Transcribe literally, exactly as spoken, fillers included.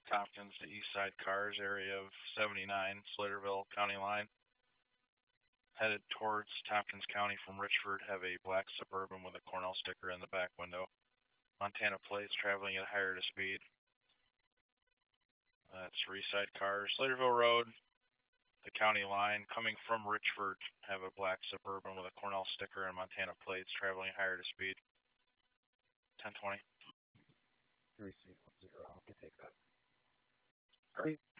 Tompkins to East Side Cars area of seventy-nine, Slaterville County line. Headed towards Tompkins County from Richford, have a black Suburban with a Cornell sticker in the back window. Montana plates traveling at higher to speed. That's East Side Cars. Slaterville Road, the county line, coming from Richford, have a black Suburban with a Cornell sticker and Montana plates traveling higher to speed. ten twenty. Receive one zero. I'll take that. Great.